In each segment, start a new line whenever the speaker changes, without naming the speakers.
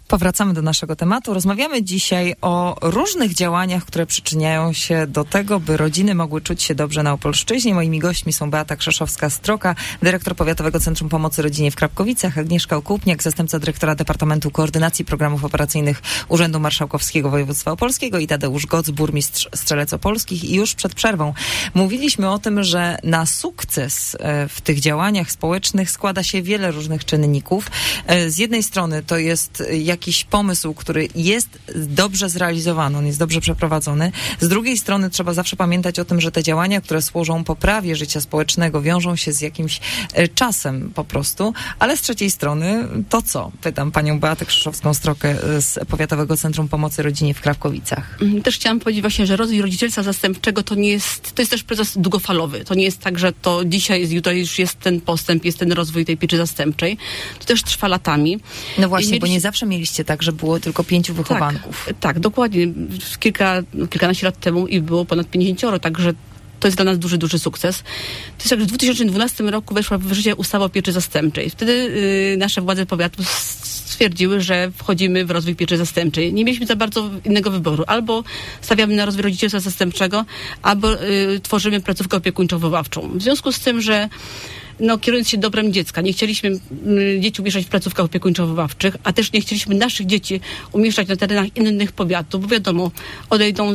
Powracamy do naszego tematu. Rozmawiamy dzisiaj o różnych działaniach, które przyczyniają się do tego, by rodziny mogły czuć się dobrze na Opolszczyźnie. Moimi gośćmi są Beata Krzeszowska-Stroka, dyrektor Powiatowego Centrum Pomocy Rodzinie w Krapkowicach, Agnieszka Okupniak, zastępca dyrektora Departamentu Koordynacji Programów Operacyjnych Urzędu Marszałkowskiego Województwa Opolskiego i Tadeusz Goc, burmistrz Strzelec Opolskich. I już przed przerwą mówiliśmy o tym, że na sukces w tych działaniach społecznych składa się wiele różnych czynników. Z jednej strony to jest jakiś pomysł, który jest dobrze zrealizowany, on jest dobrze przeprowadzony. Z drugiej strony trzeba zawsze pamiętać o tym, że te działania, które służą poprawie życia społecznego, wiążą się z jakimś czasem po prostu, ale z trzeciej strony to co? Pytam panią Beatę Krzeszowską-Strokę z Powiatowego Centrum Pomocy Rodzinie w Krapkowicach.
Też chciałam powiedzieć właśnie, że rozwój rodzicielstwa zastępczego to jest też proces długofalowy. To nie jest tak, że to dzisiaj jest, jutro już jest ten postęp, jest ten rozwój tej pieczy zastępczej. To też trwa latami.
No właśnie, bo nie zawsze mieliście tak, że było tylko 5 wychowanków.
Tak, dokładnie. Kilkanaście lat temu i było ponad 50, także to jest dla nas duży, duży sukces. To jest tak, że w 2012 roku weszła w życie ustawa o pieczy zastępczej. Wtedy nasze władze powiatu stwierdziły, że wchodzimy w rozwój pieczy zastępczej. Nie mieliśmy za bardzo innego wyboru. Albo stawiamy na rozwój rodzicielstwa zastępczego, albo tworzymy placówkę opiekuńczo-wychowawczą. W związku z tym, że kierując się dobrem dziecka, nie chcieliśmy dzieci umieszczać w placówkach opiekuńczo-wychowawczych, a też nie chcieliśmy naszych dzieci umieszczać na terenach innych powiatów, bo wiadomo, odejdą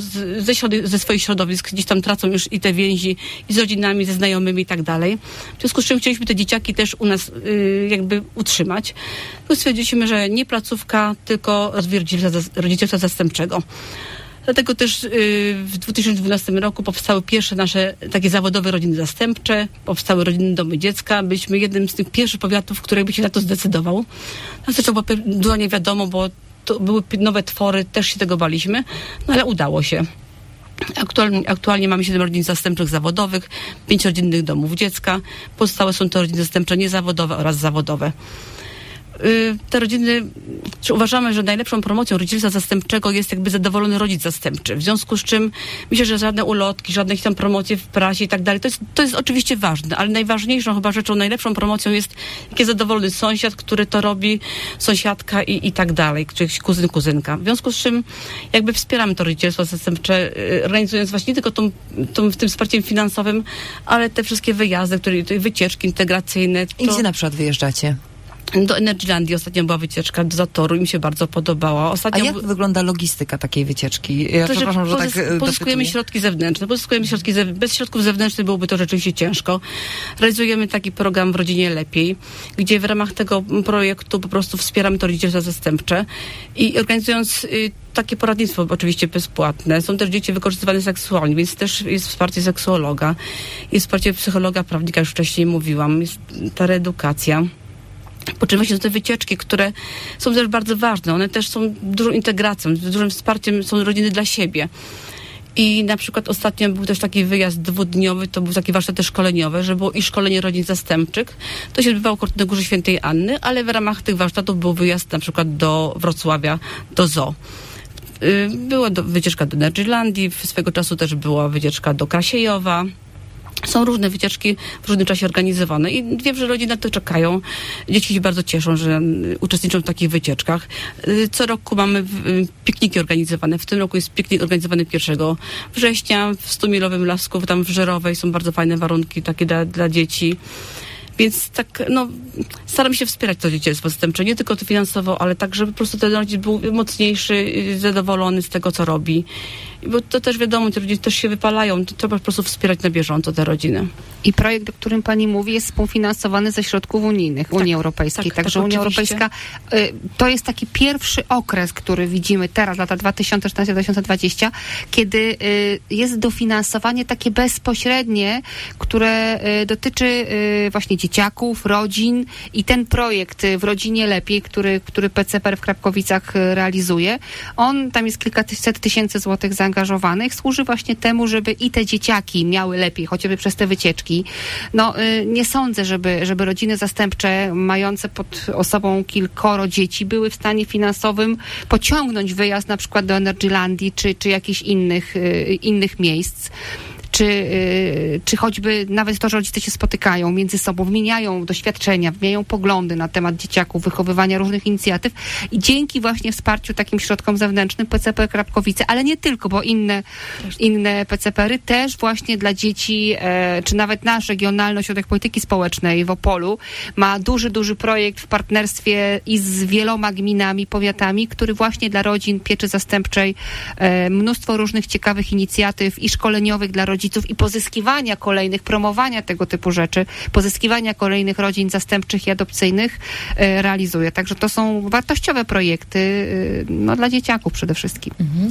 ze swoich środowisk, gdzieś tam tracą już i te więzi i z rodzinami, ze znajomymi i tak dalej. W związku z czym chcieliśmy te dzieciaki też u nas jakby utrzymać. To stwierdziliśmy, że nie placówka, tylko rozwój rodzicielstwa zastępczego. Dlatego też w 2012 roku powstały pierwsze nasze takie zawodowe rodziny zastępcze, powstały rodziny domy dziecka. Byliśmy jednym z tych pierwszych powiatów, który by się na to zdecydował. Zresztą było nie wiadomo, bo to były nowe twory, też się tego baliśmy, ale udało się. Aktualnie mamy 7 rodzin zastępczych zawodowych, 5 rodzinnych domów dziecka. Pozostałe są to rodziny zastępcze niezawodowe oraz zawodowe. Te rodziny, uważamy, że najlepszą promocją rodzicielstwa zastępczego jest jakby zadowolony rodzic zastępczy. W związku z czym myślę, że żadne ulotki, żadne tam promocje w prasie i tak dalej, to jest oczywiście ważne, ale najważniejszą chyba rzeczą, najlepszą promocją jest jakiś zadowolony sąsiad, który to robi, sąsiadka i tak dalej, czy jakiś kuzyn, kuzynka. W związku z czym jakby wspieramy to rodzicielstwo zastępcze, organizując właśnie nie tylko tym wsparciem finansowym, ale te wszystkie wyjazdy, wycieczki integracyjne.
I gdzie na przykład wyjeżdżacie?
Do Energylandii ostatnio była wycieczka do Zatoru i mi się bardzo podobała.
A jak wygląda logistyka takiej wycieczki? Ja przepraszam, że tak
pozyskujemy środki zewnętrzne. Bez środków zewnętrznych byłoby to rzeczywiście ciężko. Realizujemy taki program w Rodzinie Lepiej, gdzie w ramach tego projektu po prostu wspieramy to rodzicielstwo zastępcze i organizując takie poradnictwo oczywiście bezpłatne. Są też dzieci wykorzystywane seksualnie, więc też jest wsparcie seksuologa, jest wsparcie psychologa, prawnika, już wcześniej mówiłam, jest ta reedukacja. Po czym właśnie są te wycieczki, które są też bardzo ważne. One też są dużą integracją, dużym wsparciem, są rodziny dla siebie. I na przykład ostatnio był też taki wyjazd 2-dniowy, to był taki warsztat też szkoleniowy, że było i szkolenie rodzin zastępczych. To się odbywało na Górze Świętej Anny, ale w ramach tych warsztatów był wyjazd na przykład do Wrocławia, do zoo. Była wycieczka do Energylandii, swego czasu też była wycieczka do Krasiejowa. Są różne wycieczki w różnym czasie organizowane i wiem, że rodziny na to czekają. Dzieci się bardzo cieszą, że uczestniczą w takich wycieczkach. Co roku mamy pikniki organizowane. W tym roku jest piknik organizowany 1 września w 100-milowym lasku, tam w Żerowej. Są bardzo fajne warunki takie dla dzieci. Więc tak, staram się wspierać to rodzicielstwo zastępcze, nie tylko to finansowo, ale tak, żeby po prostu ten rodzic był mocniejszy, zadowolony z tego, co robi. Bo to też wiadomo, te rodziny też się wypalają, to trzeba po prostu wspierać na bieżąco te rodziny.
I projekt, o którym pani mówi, jest współfinansowany ze środków unijnych, Unii Europejskiej. Także Unia Europejska to jest taki pierwszy okres, który widzimy teraz, lata 2014-2020, kiedy jest dofinansowanie takie bezpośrednie, które dotyczy właśnie dzieciaków, rodzin i ten projekt w Rodzinie Lepiej, który PCPR w Krapkowicach realizuje, on tam jest kilkaset tysięcy złotych zaangażowanych, służy właśnie temu, żeby i te dzieciaki miały lepiej, chociażby przez te wycieczki. Nie sądzę, żeby rodziny zastępcze mające pod osobą kilkoro dzieci były w stanie finansowym pociągnąć wyjazd na przykład do Energylandii czy jakichś innych miejsc. czy choćby nawet to, że rodzice się spotykają między sobą, wymieniają doświadczenia, wymieniają poglądy na temat dzieciaków, wychowywania różnych inicjatyw i dzięki właśnie wsparciu takim środkom zewnętrznym PCP Krapkowice, ale nie tylko, bo inne PCP-y też właśnie dla dzieci, czy nawet nasz Regionalny Ośrodek Polityki Społecznej w Opolu ma duży projekt w partnerstwie i z wieloma gminami, powiatami, który właśnie dla rodzin pieczy zastępczej mnóstwo różnych ciekawych inicjatyw i szkoleniowych dla rodziców i pozyskiwania kolejnych, promowania tego typu rzeczy, pozyskiwania kolejnych rodzin zastępczych i adopcyjnych realizuje. Także to są wartościowe projekty dla dzieciaków przede wszystkim.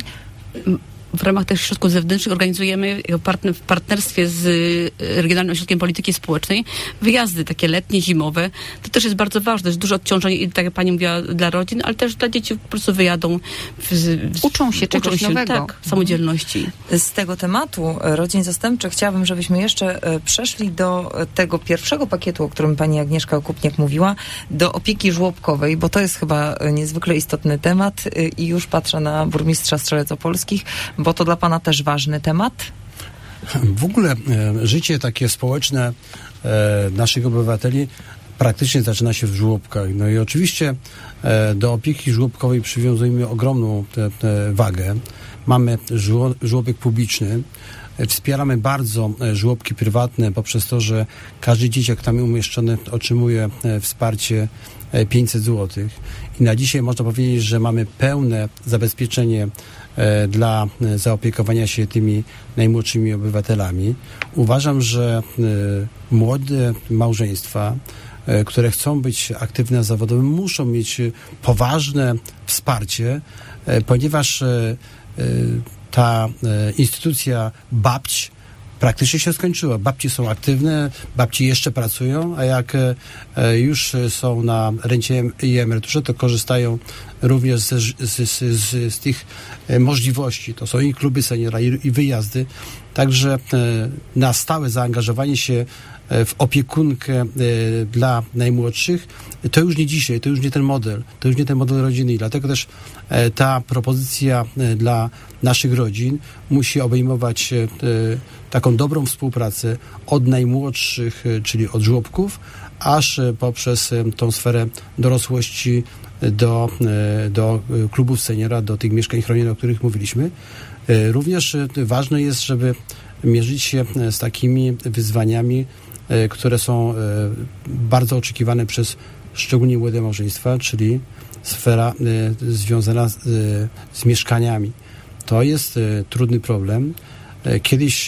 W ramach tych środków zewnętrznych organizujemy w partnerstwie z Regionalnym Ośrodkiem Polityki Społecznej wyjazdy takie letnie, zimowe. To też jest bardzo ważne. Jest dużo obciążeń, tak jak pani mówiła, dla rodzin, ale też dla dzieci po prostu wyjadą.
Uczą się czegoś nowego.
Tak, samodzielności.
Z tego tematu rodzin zastępczych chciałabym, żebyśmy jeszcze przeszli do tego pierwszego pakietu, o którym pani Agnieszka Okupniak mówiła, do opieki żłobkowej, bo to jest chyba niezwykle istotny temat i już patrzę na burmistrza Strzelec Opolskich, bo to dla pana też ważny temat?
W ogóle życie takie społeczne naszych obywateli praktycznie zaczyna się w żłobkach. No i oczywiście do opieki żłobkowej przywiązujemy ogromną wagę. Mamy żłobek publiczny. Wspieramy bardzo żłobki prywatne poprzez to, że każdy dzieciak tam umieszczony otrzymuje wsparcie 500 zł. I na dzisiaj można powiedzieć, że mamy pełne zabezpieczenie dla zaopiekowania się tymi najmłodszymi obywatelami. Uważam, że młode małżeństwa, które chcą być aktywne zawodowo, muszą mieć poważne wsparcie, ponieważ ta instytucja babć praktycznie się skończyła. Babci są aktywne, babci jeszcze pracują, a jak już są na rencie i emeryturze, to korzystają również z tych możliwości. To są i kluby seniora, i wyjazdy. Także na stałe zaangażowanie się w opiekunkę dla najmłodszych, to już nie dzisiaj, to już nie ten model rodziny i dlatego też ta propozycja dla naszych rodzin musi obejmować taką dobrą współpracę od najmłodszych, czyli od żłobków, aż poprzez tą sferę dorosłości do klubów seniora, do tych mieszkań chronionych, o których mówiliśmy. Również ważne jest, żeby mierzyć się z takimi wyzwaniami, które są bardzo oczekiwane przez szczególnie młode małżeństwa, czyli sfera związana z mieszkaniami. To jest trudny problem. Kiedyś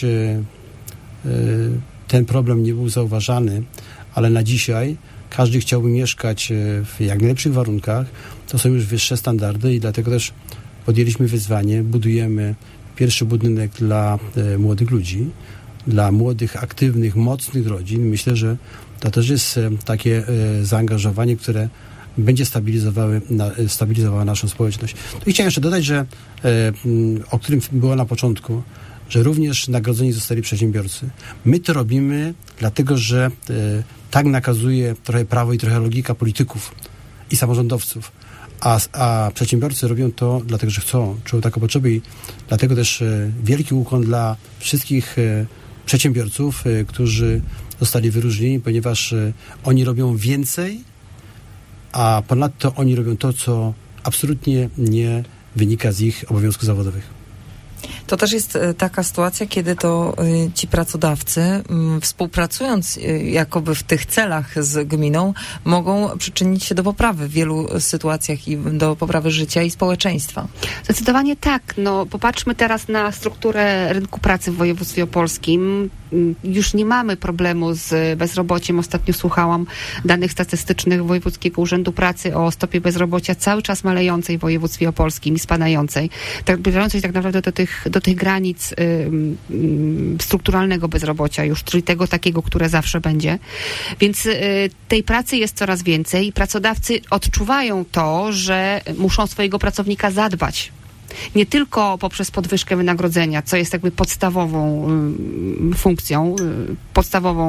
ten problem nie był zauważany, ale na dzisiaj każdy chciałby mieszkać w jak najlepszych warunkach. To są już wyższe standardy i dlatego też podjęliśmy wyzwanie. Budujemy pierwszy budynek dla młodych ludzi, dla młodych, aktywnych, mocnych rodzin. Myślę, że to też jest takie zaangażowanie, które będzie stabilizowało naszą społeczność. I chciałem jeszcze dodać, że o którym było na początku, że również nagrodzeni zostali przedsiębiorcy. My to robimy dlatego, że tak nakazuje trochę prawo i trochę logika polityków i samorządowców. A przedsiębiorcy robią to dlatego, że chcą, czują taką potrzebę i dlatego też wielki ukłon dla wszystkich przedsiębiorców, którzy zostali wyróżnieni, ponieważ oni robią więcej, a ponadto oni robią to, co absolutnie nie wynika z ich obowiązków zawodowych.
To też jest taka sytuacja, kiedy to ci pracodawcy, współpracując jakoby w tych celach z gminą, mogą przyczynić się do poprawy w wielu sytuacjach i do poprawy życia i społeczeństwa.
Zdecydowanie tak. No, popatrzmy teraz na strukturę rynku pracy w województwie opolskim. Już nie mamy problemu z bezrobociem. Ostatnio słuchałam danych statystycznych Wojewódzkiego Urzędu Pracy o stopie bezrobocia cały czas malejącej w województwie opolskim i spadającej. Zbliżającej tak naprawdę do tych granic strukturalnego bezrobocia już, czyli tego takiego, które zawsze będzie. Więc tej pracy jest coraz więcej i pracodawcy odczuwają to, że muszą swojego pracownika zadbać. Nie tylko poprzez podwyżkę wynagrodzenia, co jest jakby podstawową funkcją, podstawową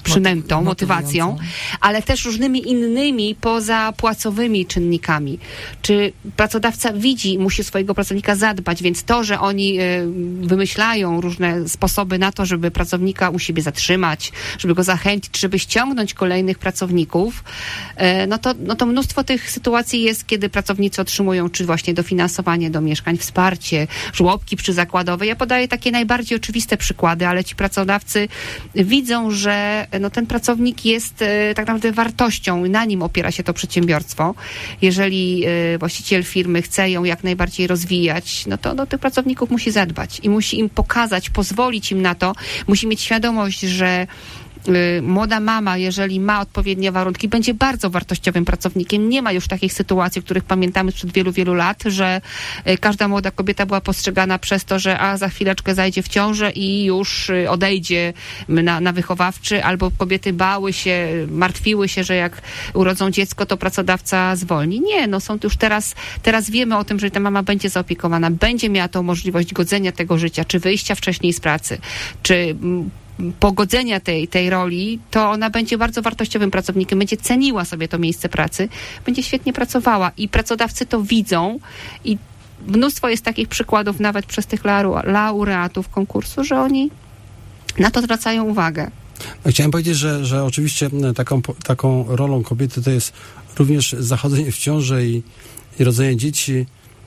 przynętą, motywacją, ale też różnymi innymi pozapłacowymi czynnikami. Czy pracodawca musi swojego pracownika zadbać, więc to, że oni wymyślają różne sposoby na to, żeby pracownika u siebie zatrzymać, żeby go zachęcić, żeby ściągnąć kolejnych pracowników, no to mnóstwo tych sytuacji jest, kiedy pracownicy otrzymują czy właśnie dofinansowanie do mieszkań, wsparcie, żłobki przyzakładowe. Ja podaję takie najbardziej oczywiste przykłady, ale ci pracodawcy widzą, że ten pracownik jest tak naprawdę wartością i na nim opiera się to przedsiębiorstwo. Jeżeli właściciel firmy chce ją jak najbardziej rozwijać, no to do tych pracowników musi zadbać i musi im pokazać, pozwolić im na to, musi mieć świadomość, że młoda mama, jeżeli ma odpowiednie warunki, będzie bardzo wartościowym pracownikiem. Nie ma już takich sytuacji, których pamiętamy sprzed wielu, wielu lat, że każda młoda kobieta była postrzegana przez to, że za chwileczkę zajdzie w ciążę i już odejdzie na wychowawczy, albo kobiety bały się, martwiły się, że jak urodzą dziecko, to pracodawca zwolni. Nie, są już teraz wiemy o tym, że ta mama będzie zaopiekowana, będzie miała tą możliwość godzenia tego życia, czy wyjścia wcześniej z pracy, czy pogodzenia tej roli, to ona będzie bardzo wartościowym pracownikiem, będzie ceniła sobie to miejsce pracy, będzie świetnie pracowała i pracodawcy to widzą i mnóstwo jest takich przykładów nawet przez tych laureatów konkursu, że oni na to zwracają uwagę.
Chciałem powiedzieć, że oczywiście taką rolą kobiety to jest również zachodzenie w ciążę i rodzenie dzieci.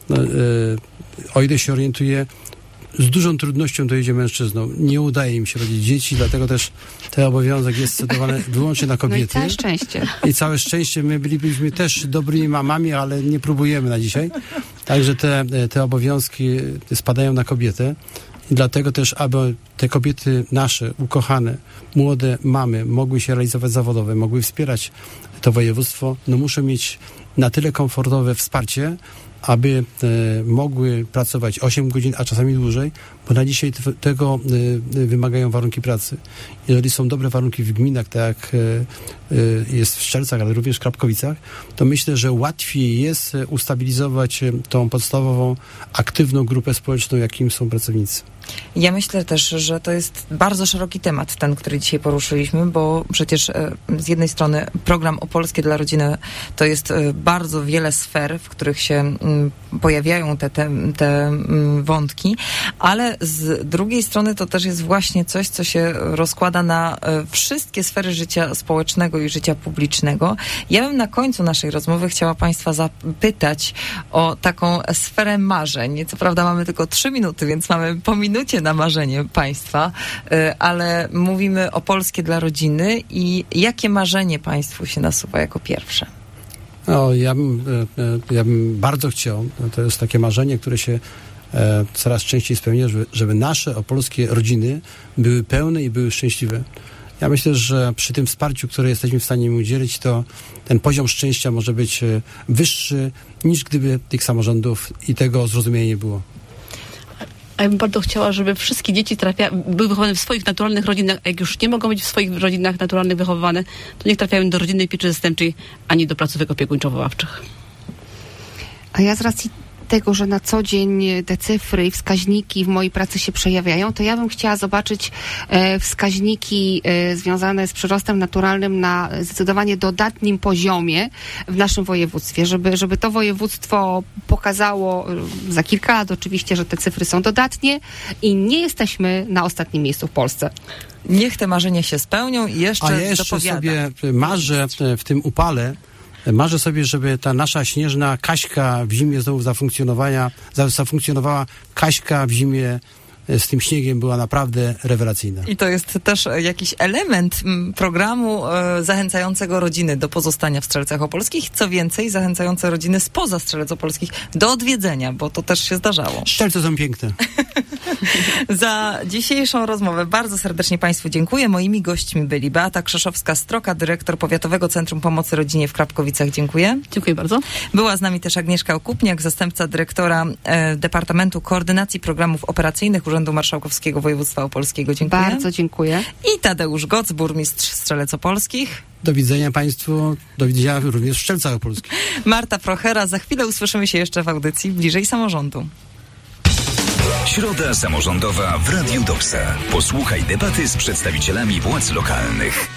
O ile się orientuję, z dużą trudnością to idzie mężczyznom. Nie udaje im się rodzić dzieci, dlatego też ten obowiązek jest scedowany wyłącznie na kobiety.
No i całe szczęście.
I całe szczęście. My bylibyśmy też dobrymi mamami, ale nie próbujemy na dzisiaj. Także te obowiązki spadają na kobietę. I dlatego też, aby te kobiety nasze, ukochane, młode mamy mogły się realizować zawodowo, mogły wspierać to województwo, muszą mieć na tyle komfortowe wsparcie, aby mogły pracować 8 godzin, a czasami dłużej, bo na dzisiaj tego wymagają warunki pracy. Jeżeli są dobre warunki w gminach, tak jak jest w Strzelcach, ale również w Krapkowicach, to myślę, że łatwiej jest ustabilizować tą podstawową, aktywną grupę społeczną, jakim są pracownicy.
Ja myślę też, że to jest bardzo szeroki temat, ten, który dzisiaj poruszyliśmy, bo przecież z jednej strony program Opolskie dla rodziny to jest bardzo wiele sfer, w których się pojawiają te wątki, ale z drugiej strony to też jest właśnie coś, co się rozkłada na wszystkie sfery życia społecznego i życia publicznego. Ja bym na końcu naszej rozmowy chciała Państwa zapytać o taką sferę marzeń. Co prawda mamy tylko 3 minuty, więc mamy po minucie na marzenie Państwa, ale mówimy Opolskie dla rodziny i jakie marzenie Państwu się nasuwa jako pierwsze?
Ja bym bardzo chciał, to jest takie marzenie, które się coraz częściej spełnia, żeby nasze opolskie rodziny były pełne i były szczęśliwe. Ja myślę, że przy tym wsparciu, które jesteśmy w stanie im udzielić, to ten poziom szczęścia może być wyższy, niż gdyby tych samorządów i tego zrozumienia nie było.
A ja bym bardzo chciała, żeby wszystkie dzieci były wychowane w swoich naturalnych rodzinach, a jak już nie mogą być w swoich rodzinach naturalnych wychowywane, to niech trafiają do rodzinnej pieczy zastępczej, a nie do placówek opiekuńczo-wychowawczych.
A ja z racji tego, że na co dzień te cyfry i wskaźniki w mojej pracy się przejawiają, to ja bym chciała zobaczyć wskaźniki związane z przyrostem naturalnym na zdecydowanie dodatnim poziomie w naszym województwie, żeby to województwo pokazało za kilka lat oczywiście, że te cyfry są dodatnie i nie jesteśmy na ostatnim miejscu w Polsce.
Niech te marzenia się spełnią i jeszcze
dopowiadam. A ja jeszcze sobie marzę w tym upale, marzę sobie, żeby ta nasza śnieżna Kaśka w zimie znowu zafunkcjonowała. Kaśka w zimie z tym śniegiem była naprawdę rewelacyjna.
I to jest też jakiś element programu zachęcającego rodziny do pozostania w Strzelcach Opolskich. Co więcej, zachęcające rodziny spoza Strzelec Opolskich do odwiedzenia, bo to też się zdarzało.
Strzelce są piękne.
Za dzisiejszą rozmowę bardzo serdecznie Państwu dziękuję. Moimi gośćmi byli Beata Krzeszowska-Stroka, dyrektor Powiatowego Centrum Pomocy Rodzinie w Krapkowicach. Dziękuję.
Dziękuję bardzo. Była
z nami też Agnieszka Okupniak, zastępca dyrektora Departamentu Koordynacji Programów Operacyjnych Urzędu Marszałkowskiego Województwa Opolskiego. Dziękuję.
Bardzo dziękuję.
I Tadeusz Goc, burmistrz Strzelec Opolskich.
Do widzenia Państwu, do widzenia również w Strzelcach Opolskich.
Marta Prochera, za chwilę usłyszymy się jeszcze w audycji Bliżej Samorządu.
Środa samorządowa w Radiu Doksa. Posłuchaj debaty z przedstawicielami władz lokalnych.